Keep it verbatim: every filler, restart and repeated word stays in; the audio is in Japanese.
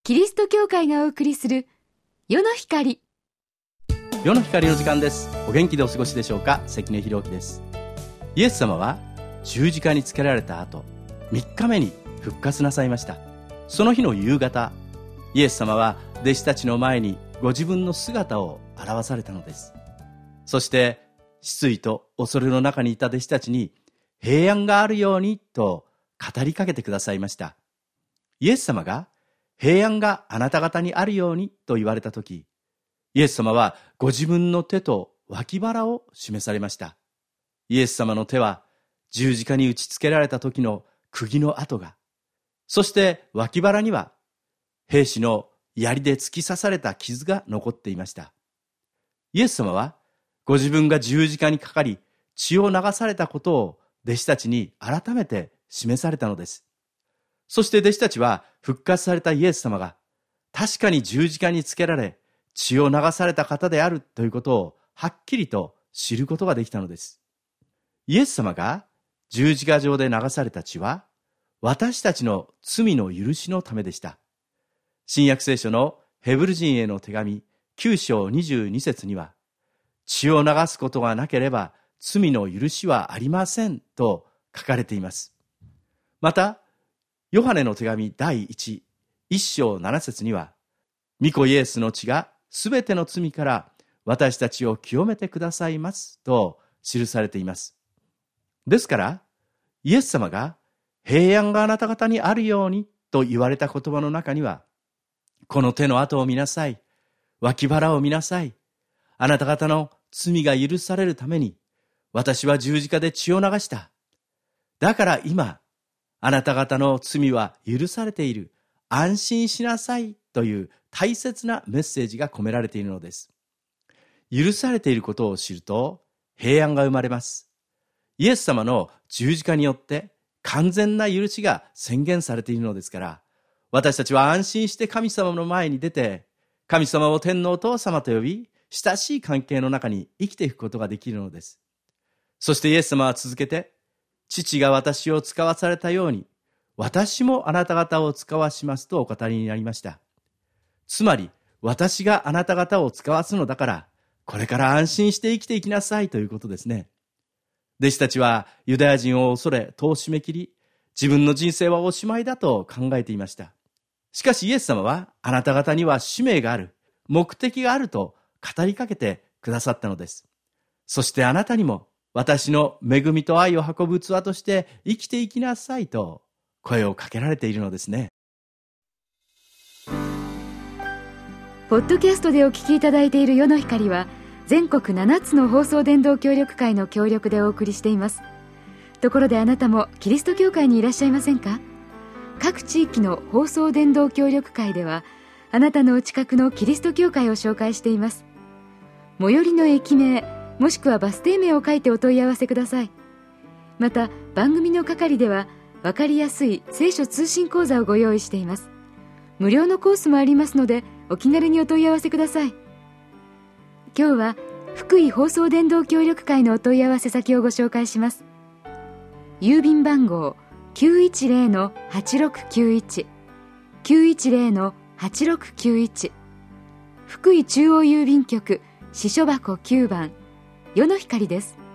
キリスト教会がお送りする世の光。 世の光の時間です。お元気でお過ごしでしょうか。関根弘樹です。イエス様は十字架につけられた後みっかめに復活なさいました。その日の夕方、イエス様は弟子たちの前にご自分の姿を現されたのです。そして失意と恐れの中にいた弟子たちに平安があるようにと語りかけてくださいました。イエス様が平安があなた方にあるようにと言われたとき、イエス様はご自分の手と脇腹を示されました。イエス様の手は十字架に打ち付けられた時の釘の跡が、そして脇腹には兵士の槍で突き刺された傷が残っていました。イエス様はご自分が十字架にかかり血を流されたことを弟子たちに改めて示されたのです。そして弟子たちは復活されたイエス様が確かに十字架につけられ血を流された方であるということをはっきりと知ることができたのです。イエス様が十字架上で流された血は私たちの罪の許しのためでした。新約聖書のヘブル人への手紙きゅう章にじゅうに節には、血を流すことがなければ罪の許しはありませんと書かれています。またヨハネの手紙第一、一章七節には、御子イエスの血がすべての罪から私たちを清めてくださいますと記されています。ですから、イエス様が平安があなた方にあるようにと言われた言葉の中には、この手の跡を見なさい、脇腹を見なさい、あなた方の罪が許されるために私は十字架で血を流した。だから今、あなた方の罪は許されている。安心しなさいという大切なメッセージが込められているのです。許されていることを知ると平安が生まれます。イエス様の十字架によって完全な許しが宣言されているのですから、私たちは安心して神様の前に出て、神様を天のお父様と呼び、親しい関係の中に生きていくことができるのです。そしてイエス様は続けて、父が私を使わされたように、私もあなた方を使わしますとお語りになりました。つまり、私があなた方を使わすのだから、これから安心して生きていきなさいということですね。弟子たちはユダヤ人を恐れ、戸を締め切り、自分の人生はおしまいだと考えていました。しかしイエス様は、あなた方には使命がある、目的があると語りかけてくださったのです。そしてあなたにも、私の恵みと愛を運ぶ器として生きていきなさいと声をかけられているのですね。 ポッドキャストでお聞きいただいている世の光は、全国ななつの放送伝道協力会の協力でお送りしています。ところであなたもキリスト教会にいらっしゃいませんか？各地域の放送伝道協力会では、あなたのお近くのキリスト教会を紹介しています。最寄りの駅名もしくはバス停名を書いてお問い合わせください。また番組の係では分かりやすい聖書通信講座をご用意しています。無料のコースもありますので、お気軽にお問い合わせください。今日は福井放送伝道協力会のお問い合わせ先をご紹介します。郵便番号 きゅういちゼロ はちろくきゅういち きゅういちゼロ はちろくきゅういち、福井中央郵便局支所箱きゅうばん、世の光です。